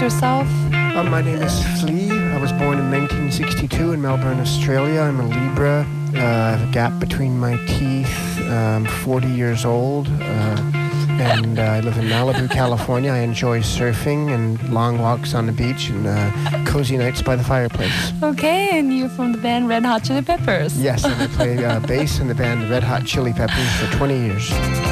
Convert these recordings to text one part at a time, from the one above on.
yourself? My name is Flea. I was born in 1962 in Melbourne, Australia. I'm a Libra. I have a gap between my teeth. I'm 40 years old. And I live in Malibu, California. I enjoy surfing and long walks on the beach and cozy nights by the fireplace. Okay, and you're from the band Red Hot Chili Peppers. Yes, and I play bass in the band Red Hot Chili Peppers for 20 years.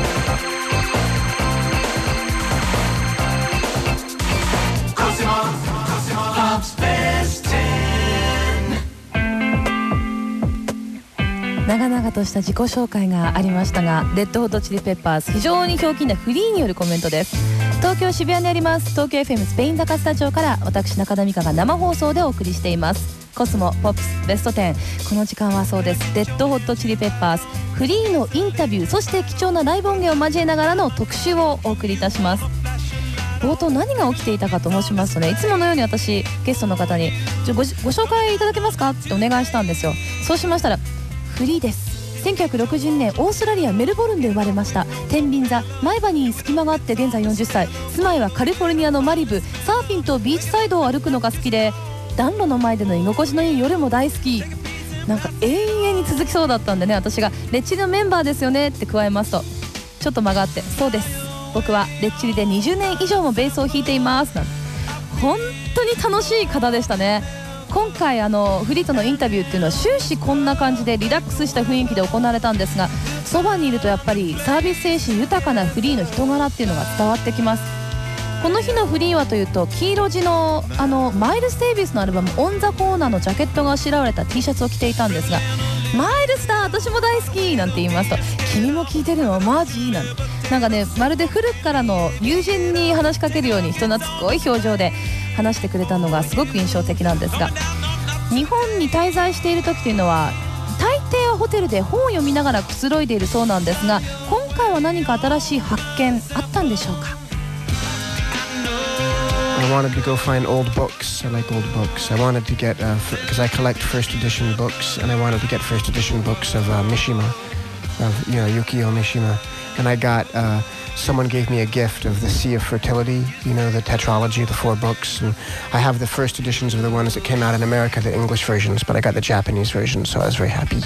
長々とした自己紹介がありましたが、レッドホットチリペッパーズ、非常にひょうきんなフリーによるコメントです。東京渋谷にあります東京 FM スペイン坂スタジオから私中田美香が生放送でお送りしています。コスモポップスベスト10、この時間はそうです、レッドホットチリペッパーズフリーのインタビュー、そして貴重なライブ音源を交えながらの特集をお送りいたします。冒頭何が起きていたかと申しますとね、いつものように私ゲストの方にご紹介いただけますかってお願いしたんですよ。そうしましたら、フリーです。1962年オーストラリアメルボルンで生まれました。天秤座、前歯に隙間があって現在40歳、住まいはカリフォルニアのマリブ、サーフィンとビーチサイドを歩くのが好きで、暖炉の前での居心地のいい夜も大好き。なんか永遠に続きそうだったんでね、私がレッチリのメンバーですよねって加えますと、ちょっと間があって、そうです、僕はレッチリで20年以上もベースを弾いていますなんて、本当に楽しい方でしたね。今回フリーとのインタビューっていうのは終始こんな感じでリラックスした雰囲気で行われたんですが、そばにいるとやっぱりサービス精神豊かなフリーの人柄っていうのが伝わってきます。この日のフリーはというと、黄色地のマイルス・デイビスのアルバムオン・ザ・コーナーのジャケットがあしらわれた T シャツを着ていたんですが、マイルスだ私も大好きなんて言いますと、君も聴いてるのマジなんて、なんかね、まるで古くからの友人に話しかけるように人懐っこい表情で話してくれたのがすごく印象的なんですが、日本に滞在している時というのは大抵はホテルで本を読みながらくつろいでいるそうなんですが、今回は何か新しい発見あったんでしょうか。 I wanted to go find old books. I like old books. I wanted to get, because I collect first edition books, and I wanted to get first edition books of Mishima, of Yukio Mishima. And I got, someone gave me a gift of The Sea of Fertility, the tetralogy, the 4 books. And I have the first editions of the ones that came out in America, the English versions, but I got the Japanese version, so I was very happy.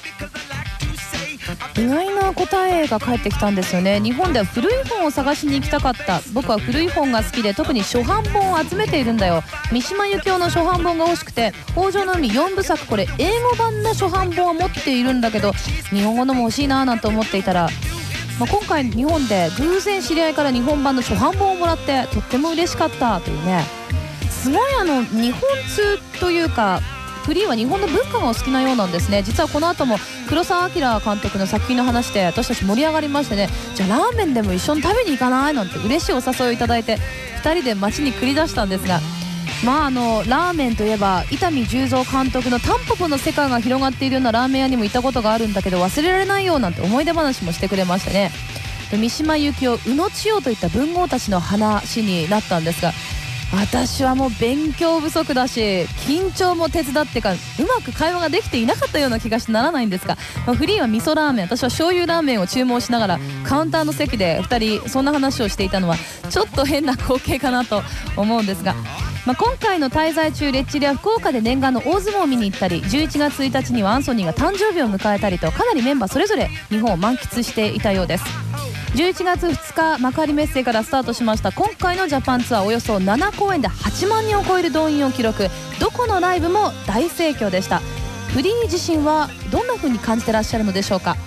意外な答えが返ってきたんですよね。日本では古い本を探しに行きたかった。僕は古い本が好きで、特に初版本を集めているんだよ。三島由紀夫の初版本が欲しくて、北条の海4部作、これ英語版の初版本は持っているんだけど、日本語のも欲しいななんて思っていたら、今回日本で偶然知り合いから日本版の初版本をもらって、とっても嬉しかったというね。すごい日本通というか、フリーは日本の文化がお好きなようなんですね。実はこの後も黒澤明監督の作品の話で私たち盛り上がりましてね、じゃあラーメンでも一緒に食べに行かないなんて嬉しいお誘いをいただいて、2人で街に繰り出したんですが、ラーメンといえば伊丹十三監督のタンポポの世界が広がっているようなラーメン屋にも行ったことがあるんだけど忘れられないよなんて思い出話もしてくれましてね。で、三島由紀夫、宇野千代といった文豪たちの話になったんですが、私はもう勉強不足だし緊張も手伝ってかうまく会話ができていなかったような気がしてならないんですが、フリーは味噌ラーメン、私は醤油ラーメンを注文しながらカウンターの席で2人そんな話をしていたのはちょっと変な光景かなと思うんですが、今回の滞在中レッチリは福岡で念願の大相撲を見に行ったり、11月1日にはアンソニーが誕生日を迎えたりと、かなりメンバーそれぞれ日本を満喫していたようです。11月2日幕張メッセからスタートしました今回のジャパンツアー、およそ7公演で8万人を超える動員を記録、どこのライブも大盛況でした。フリー自身はどんな風に感じてらっしゃるのでしょうか。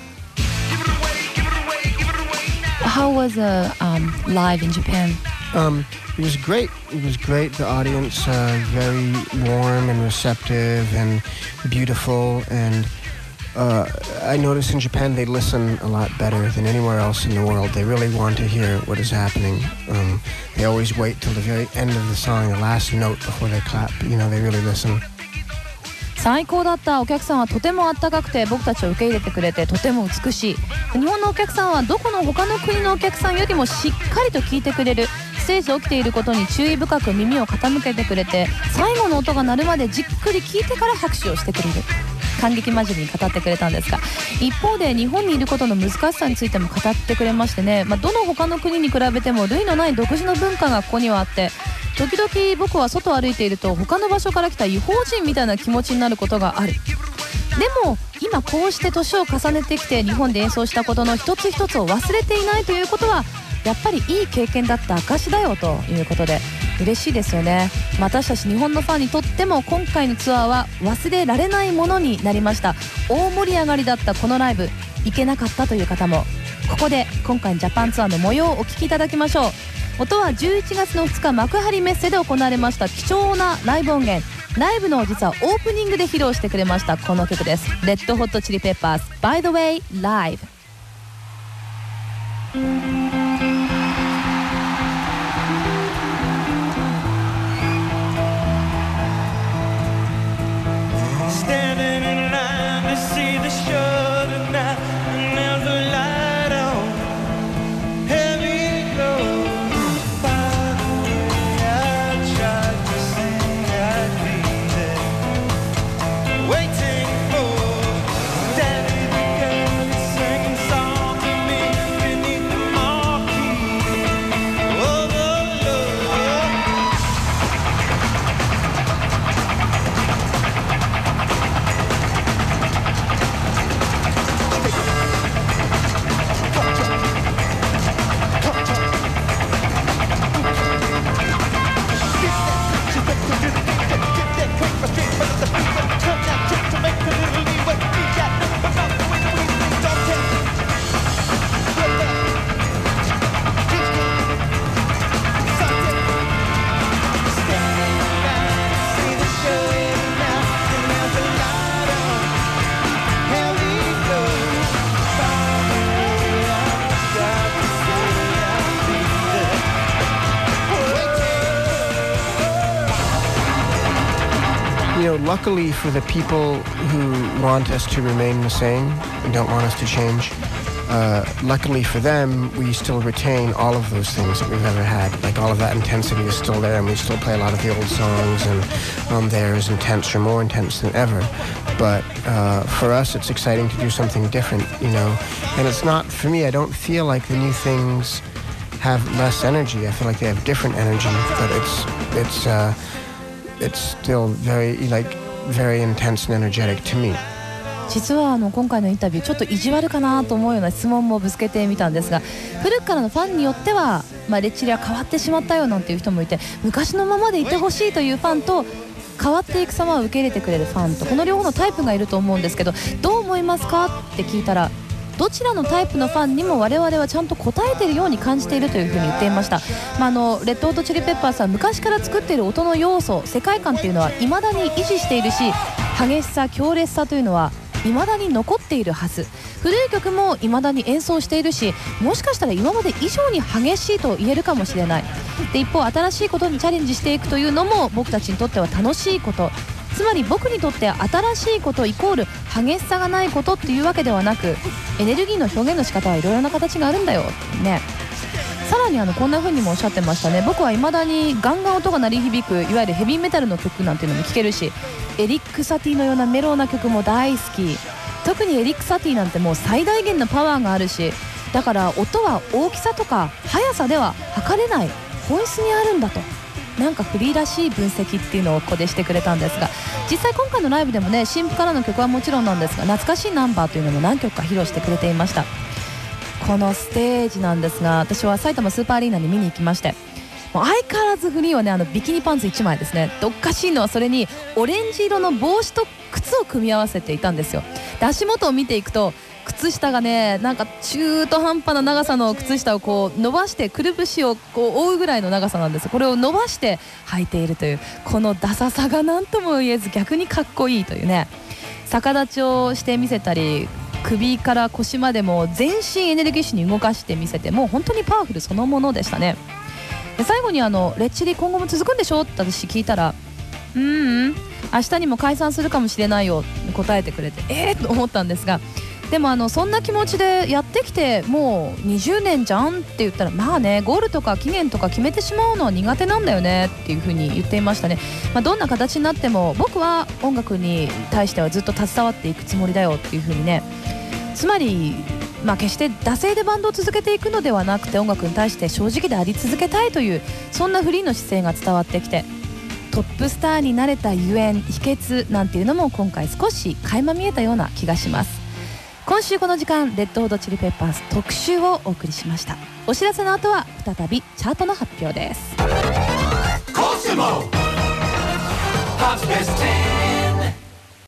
How was live in Japan? It was great. It was great. The audience very warm and receptive and beautiful, and I noticed in Japan they listen a lot better than anywhere else in the world. They really want to hear what is happening. They always wait till the very end of the song, the last note before they clap. They really listen. 最高だった。お客さんはとてもあったかくて僕たちを受け入れてくれてとても美しい。日本のお客さんはどこの他の国のお客さんよりもしっかりと聞いてくれる。ステージで起きていることに注意深く耳を傾けてくれて、最後の音が鳴るまでじっくり聞いてから拍手をしてくれる。感激真面目に語ってくれたんですが、一方で日本にいることの難しさについても語ってくれましてね、どの他の国に比べても類のない独自の文化がここにはあって、 時々僕は外を歩いていると他の場所から来た異邦人みたいな気持ちになることがある。でも今こうして年を重ねてきて日本で演奏したことの一つ一つを忘れていないということはやっぱりいい経験だった証だよということで嬉しいですよね。私たち日本のファンにとっても今回のツアーは忘れられないものになりました。大盛り上がりだったこのライブ、行けなかったという方もここで今回のジャパンツアーの模様をお聞きいただきましょう。音は11月の2日幕張メッセで行われました貴重なライブ音源、ライブの実はオープニングで披露してくれましたこの曲です。レッドホットチリペッパーズ By the way Live。 Luckily for the people who want us to remain the same and don't want us to change, luckily for them, we still retain all of those things that we've ever had. Like all of that intensity is still there, and we still play a lot of the old songs, and they're as intense or more intense than ever. But for us, it's exciting to do something different, you know. And it's not, for me, I don't feel like the new things have less energy. I feel like they have different energy, but it's still very intense and energetic to me. 実は今回のインタビューちょっと意地悪かなと思うような質問もぶつけてみたんですが、古くからのファンによっては、レッチリは変わってしまったよなんていう人もいて、昔のままでいてほしいというファンと変わっていく様を受け入れてくれるファンと、この両方のタイプがいると思うんですけど、どう思いますかって聞いたら、どちらのタイプのファンにも我々はちゃんと応えているように感じているというふうに言っていました。レッドホットチリペッパーズは昔から作っている音の要素、世界観っていうのは未だに維持しているし、激しさ強烈さというのは未だに残っているはず。古い曲も未だに演奏しているし、もしかしたら今まで以上に激しいと言えるかもしれない。で、一方新しいことにチャレンジしていくというのも僕たちにとっては楽しいこと、つまり僕にとって新しいことイコール激しさがないことっていうわけではなく、エネルギーの表現の仕方はいろいろな形があるんだよね。さらにこんな風にもおっしゃってましたね。僕は未だにガンガン音が鳴り響くいわゆるヘビーメタルの曲なんていうのも聴けるし、エリック・サティのようなメロウな曲も大好き。特にエリック・サティなんてもう最大限のパワーがあるし、だから音は大きさとか速さでは測れない本質にあるんだと、なんかフリーらしい分析っていうのをここでしてくれたんですが、実際今回のライブでもね、新譜からの曲はもちろんなんですが、懐かしいナンバーというのも何曲か披露してくれていました。このステージなんですが、私は埼玉スーパーアリーナに見に行きまして、もう相変わらずフリーはね、ビキニパンツ1枚ですね。どっかしいのはそれにオレンジ色の帽子と靴を組み合わせていたんですよ。で、足元を見ていくと靴下がね、なんか中途半端な長さの靴下をこう伸ばして、くるぶしをこう覆うぐらいの長さなんです。これを伸ばして履いているという、このダサさが何とも言えず逆にかっこいいというね。逆立ちをしてみせたり、首から腰までも全身エネルギッシュに動かしてみせて、もう本当にパワフルそのものでしたね。で、最後にレッチリ今後も続くんでしょって私聞いたら、明日にも解散するかもしれないよって答えてくれて、と思ったんですが、でもそんな気持ちでやってきてもう20年じゃんって言ったら、まあね、ゴールとか期限とか決めてしまうのは苦手なんだよねっていう風に言っていましたね。どんな形になっても僕は音楽に対してはずっと携わっていくつもりだよっていう風にね。つまり決して惰性でバンドを続けていくのではなくて、音楽に対して正直であり続けたいという、そんなフリーの姿勢が伝わってきて、トップスターになれたゆえん、秘訣なんていうのも今回少し垣間見えたような気がします。今週この時間、レッドホットチリペッパーズ特集をお送りしました。お知らせの後は再びチャートの発表です。 Cosimo Hot's Best 10